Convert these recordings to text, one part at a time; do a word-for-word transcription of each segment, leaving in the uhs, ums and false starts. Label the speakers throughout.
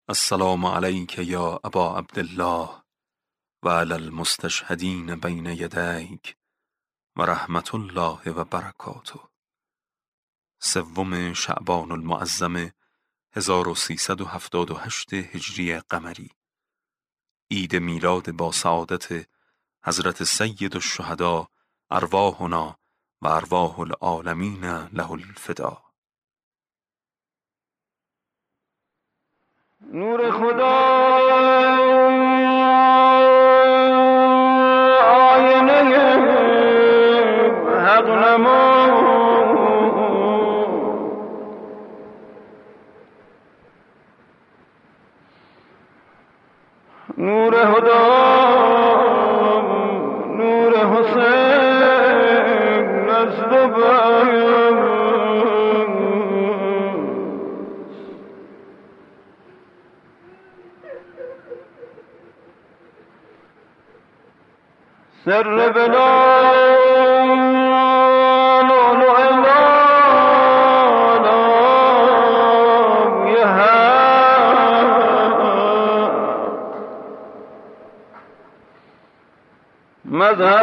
Speaker 1: السلام علیک یا ابا عبدالله و علی المستشهدین بین یدیک و رحمت الله و برکاته. سوم شعبان المعظم هزار و سیصد و هفتاد و هشت هجری قمری، عید میلاد با سعادت حضرت سید الشهدا ارواحنا و ارواح العالمین له الفدا.
Speaker 2: نور خدا آینه حق نما، نور خدا نور حسین نزد بر سر بلال لؤلؤ العالم یحیی مظهر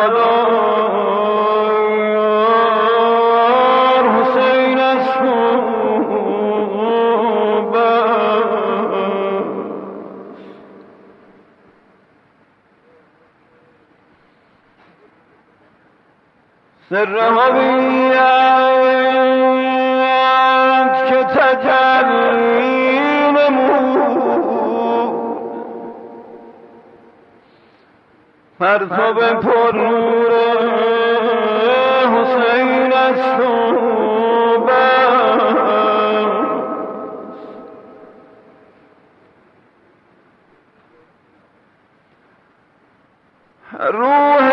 Speaker 2: دادار حسین است سر هویت که تجلی نمود، پرتاب پر نور حسین است و بس. روح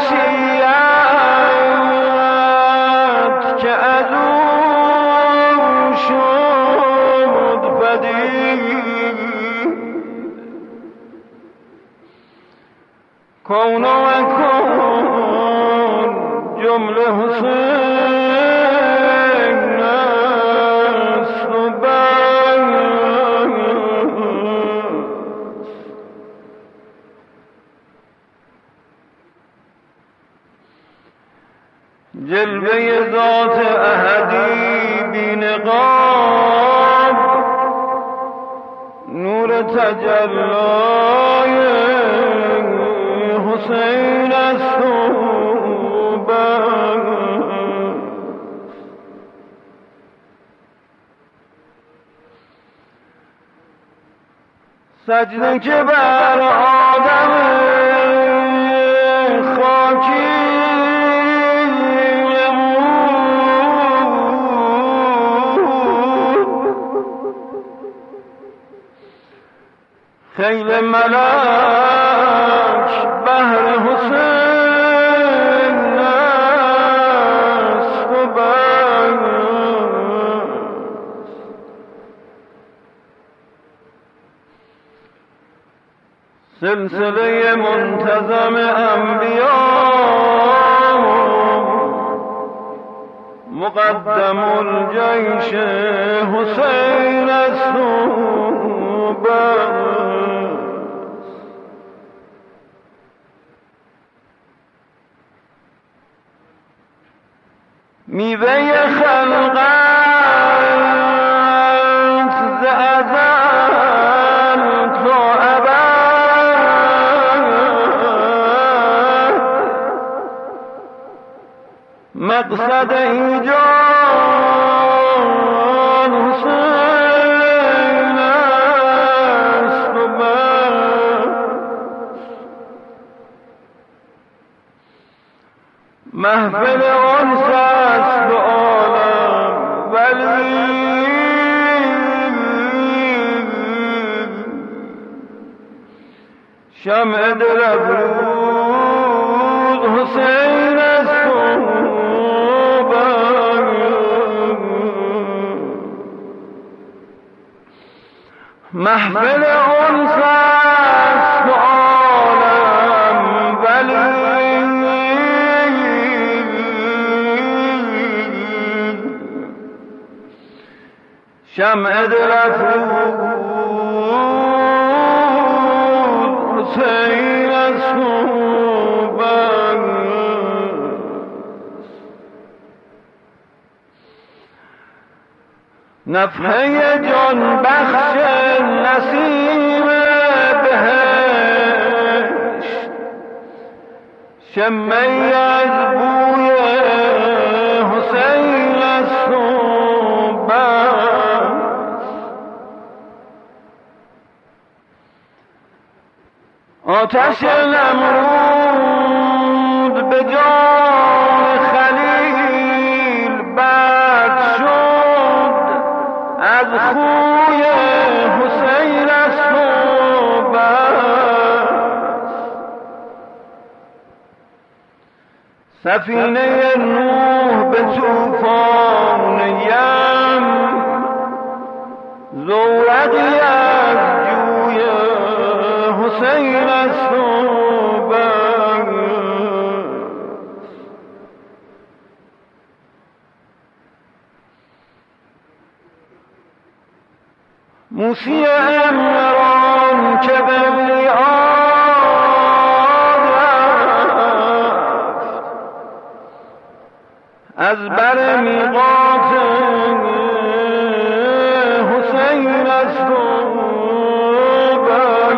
Speaker 2: مشیت که از او شد پدید، کون و کن جمله حسین است و بس. جلوه ذات احدی بی نقاب، نور تجلای حسین است و بس. سجده که بر آدم خاکی خیل ملک بهر حسین است و بس. سلسله منتظم انبیا مقدم الجیش حسین است و بس. میوه خلقت ز ازل تا ابد، مقصد ایجاد حسین است و بس. محفل انس است و عالم ولی، شمع دل افروز حسین است و بس. محفل انس است و عالم ولی، شمع دل افروز حسین است و بس. نفحه جان بخش نسیم بهشت، شمه از بوی حسین است و بس. آتش نمرود به جان خلیل برد شد، از خوی حسین است و بس. سفینه نوح به طوفان یم، زورقی از جوی حسین است و بس. موسی عمران که به میعاد رفت، از بر میقات حسین است و بس.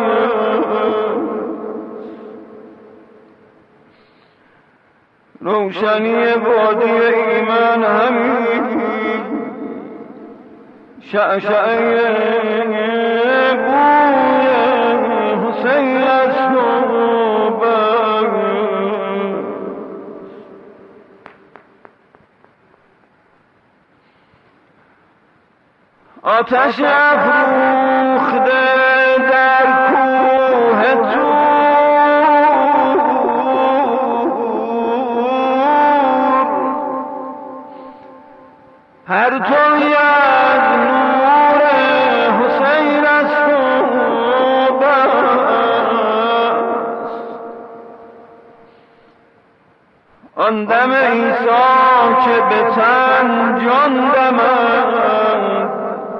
Speaker 2: روشنی وادی ایمن همی شعشعه بوی حسین است و بس. آتش افروخته در کوه طور، هر تویی از نور حسین است و بس. آن دم عیسی که به تن جان دمد،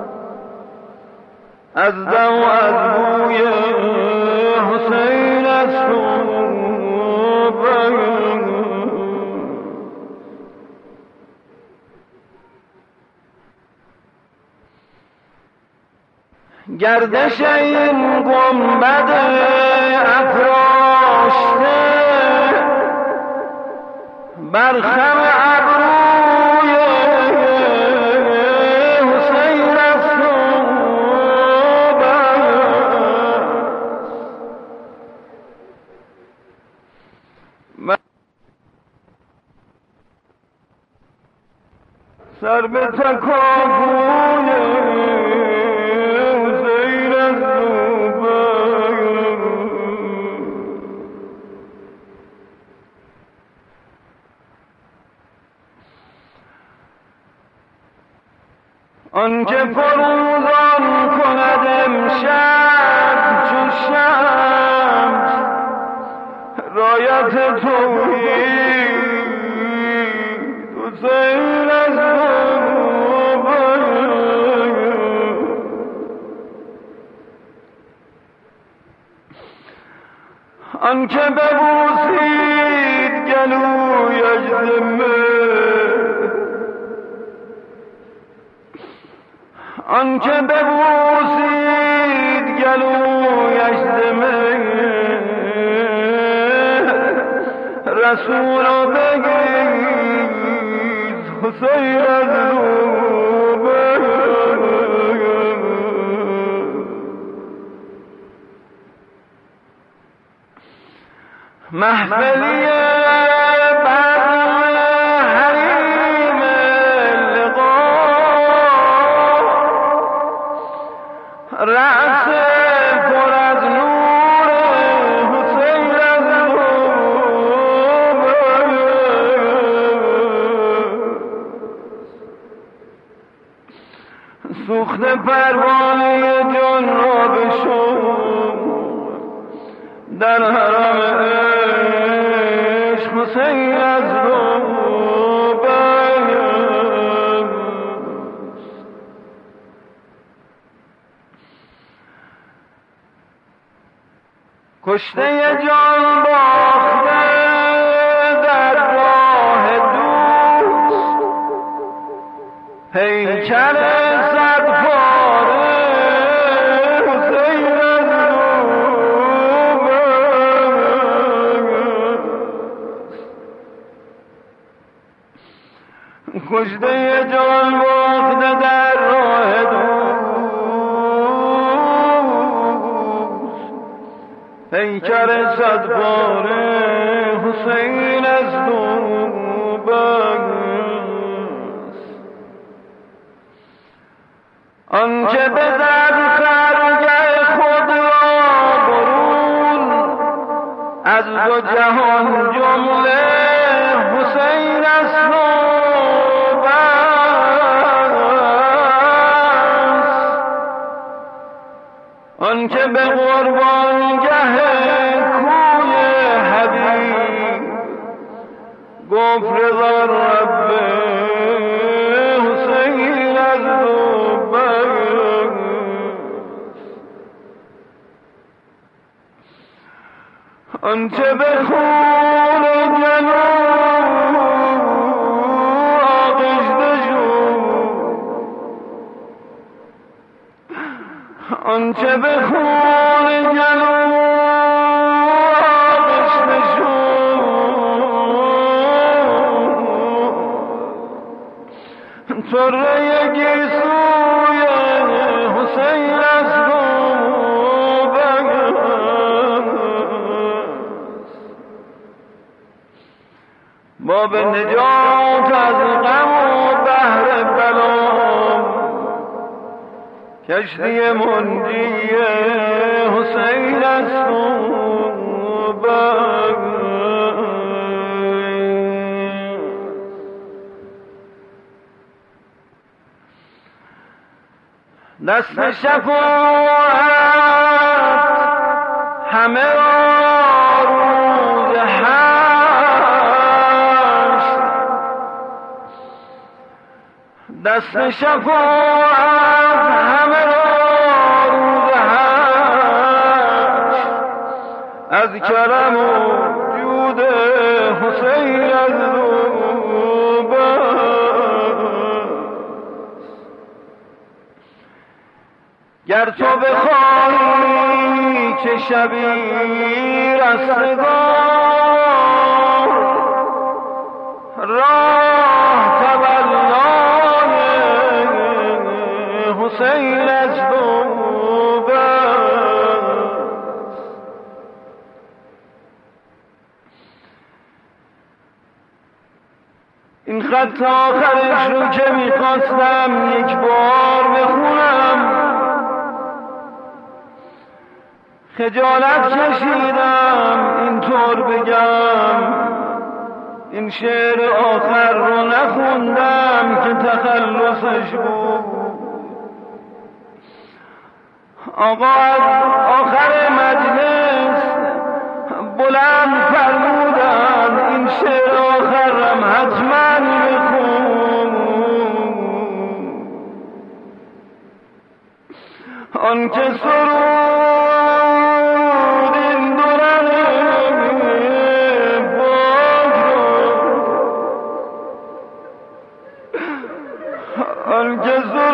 Speaker 2: از دم و از بوی حسین است و بس. گردش این گنبد افراشته بر خم ابروی حسین است و بس. سر به تکاپوی حسین است و بس. آنکه فروزان کند امشب چو شمس رایت توحید حسین است و بس. آنکه ببوسید گلویش ز مهر، آنکه ببوسید گلویش ز مهر، رسول را بگید حسین از روبه. محفلی بر حریم لقا، رأس پر از نور حسین از روبه. سوخته پروانه جان را بشو در حرم عشق حسین از روبه. کشته جان باخته در راه دوست، پیکر صد پاره حسین از دوست. کشته جان باخته در راه دوست، پیکر صد پاره حسین از دوست. آنچه بزد خرگه خود را برون، از دو جهان جمله حسین است و بس. آنچه به قربانگه کوی حبیب گفت رضا رب حسین از دو بس. آنچه به خون جنو آغشته شد، آنچه به خون جنو آغشته شد، طره گیسوی حسین است و بس. ما به نجات از غم و بحر بلا، کشتی منجی حسین است و بس. دست شفاعت همه را روز حشر، دست شفاعت همه را روز حشر، از کرم و جود حسین از دو گر تو بخواهی که شبی رستگار راه تولای حسین از دو بس. این خط آخرش رو که میخواستم یک بار بخونم، خجالت کشیدم اینطور بگم. این شعر آخر رو نخوندم که تخلصش بود. آقا از آخر مجلس بلند فرمودن این شعر آخرم حتما بخون. آن که سرود آنکه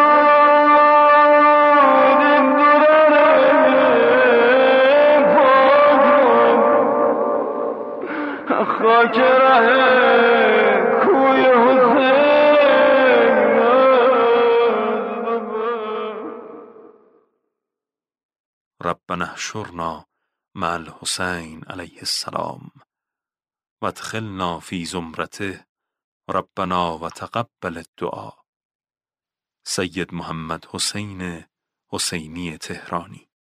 Speaker 2: سرود این دوران پاک خاک ره کوی حسین.
Speaker 1: ربنا احشرنا مع الحسین علیه السلام وادخلنا فی زمرته ربنا وتقبل الدعا. سید محمد حسین حسینی تهرانی.